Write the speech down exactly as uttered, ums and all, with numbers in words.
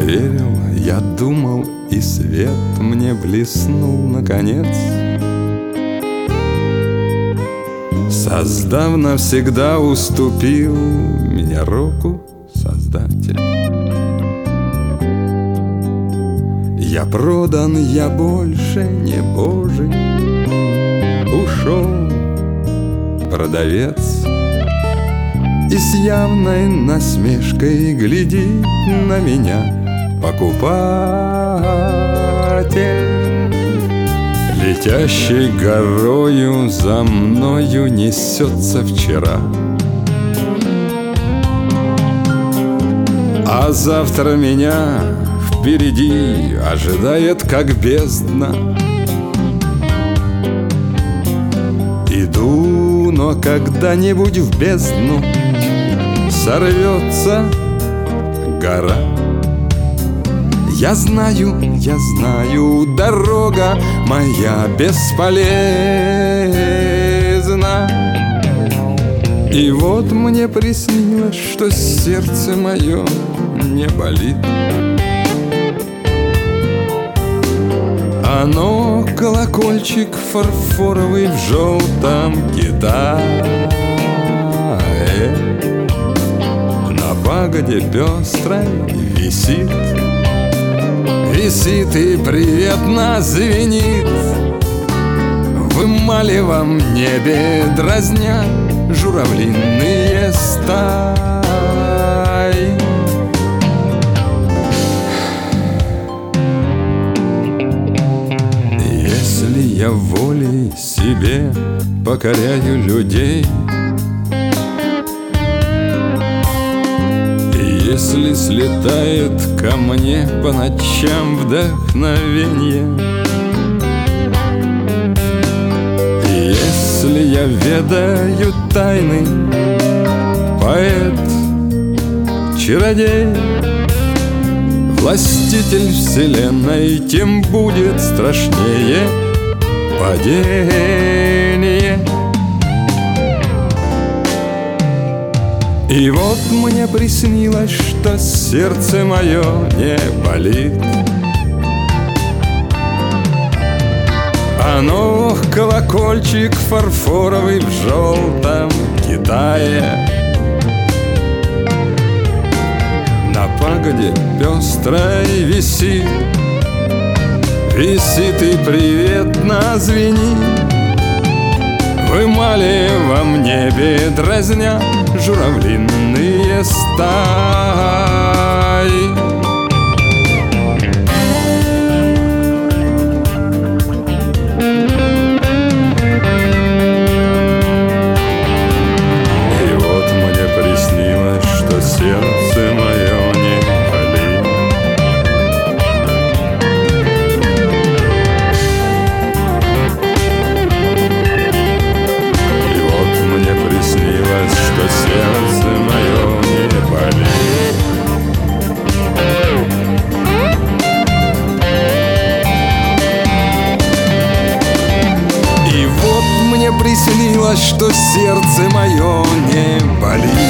поверил, я думал, и свет мне блеснул наконец. Создав навсегда, уступил меня руку Создатель. Я продан, я больше не Божий. Ушел продавец и с явной насмешкой глядит на меня покупатель. Летящей горою за мною несется вчера, а завтра меня впереди ожидает, как бездна. Иду, но когда-нибудь в бездну сорвется гора. Я знаю, я знаю, дорога моя бесполезна. И вот мне приснилось, что сердце мое не болит. Оно колокольчик фарфоровый в желтом Китае, на пагоде пестрой висит. Висит и приветно звенит. В эмалевом небе дразня журавлиные стаи. Если я волей себе покоряю людей, если слетает ко мне по ночам вдохновенье, если я ведаю тайны, поэт, чародей, властитель вселенной, тем будет страшнее падение. И вот мне приснилось, что сердце мое не болит. Оно колокольчик фарфоровый в желтом Китае, на пагоде пестрой висит. Висит и приветно звенит. В эмалевом небе дразня журавлиные стаи. И вот мне приснилось, что сердце мое не болит. И вот мне приснилось, что сердце мое не болит. И вот мне приснилось, что сердце мое не болит.